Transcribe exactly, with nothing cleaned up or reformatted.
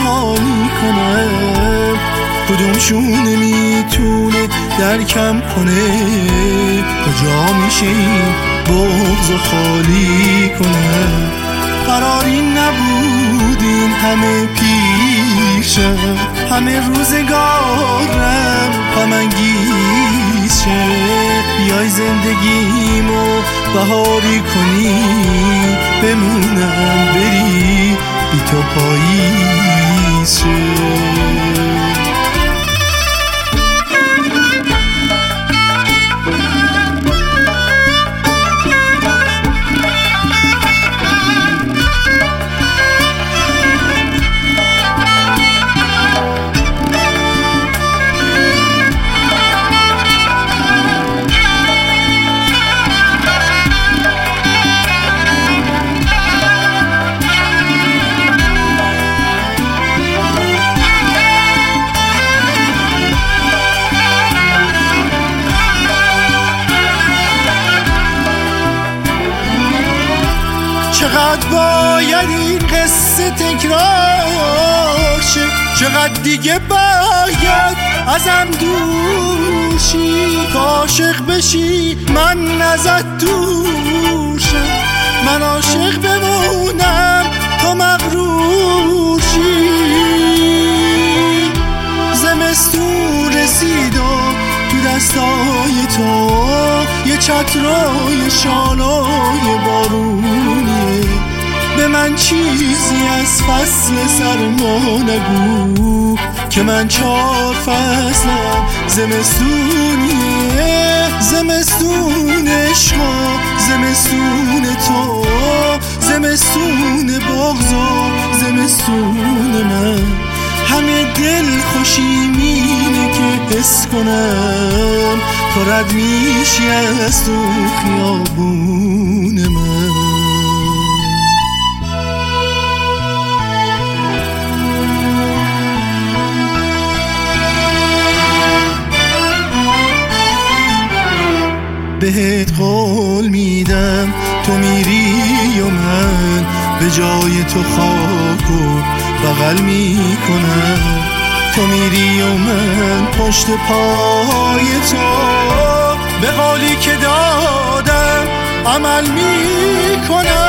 خالی کنم، کدومشون میتونه درکم کنه، کجا میشه این بغض و خالی کنم. قراری نبود این همه پیشم، همه روزگارم غم انگیز شه، بیای زندگیمو بهاری کنی، بمونم بری بی تو پاییز شه. چقدر باید این قصه تکرار شه، چقدر دیگه باید ازم دور شی، که عاشق بشی من ازت دور شم، من عاشق بمونم تو مغرور شی. زمستون رسید و تو دستای تو یه چترای شالای بارونیه، به من چیزی از فصل سرما نگو، که من چار فصلم زمستونیه. زمستون عشقا، زمستون تو، زمستون بغض و زمستون من، همه دل خوشیمینه که حس کنم تو رد میشی از تو خیابون من. بهت قول میدم تو میری و من به جای تو خاک و بغل میکنم، تو میری و من پشت پای تو به قولی که دادم عمل میکنم.